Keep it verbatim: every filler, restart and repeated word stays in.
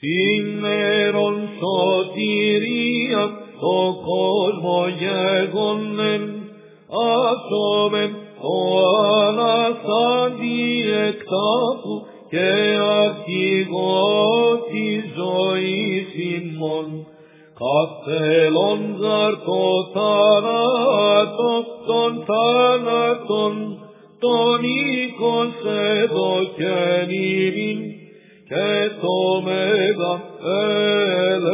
σήμερον σωτηρίας το κόσμο γεγονέν, άσομεν το αναστάντη εκ τάφου και αρχηγό της ζωής ημών. Καθελώνταρ το θάνατο των θάνατων, τον οίκον σε δοκεν ημίν, και το μέγα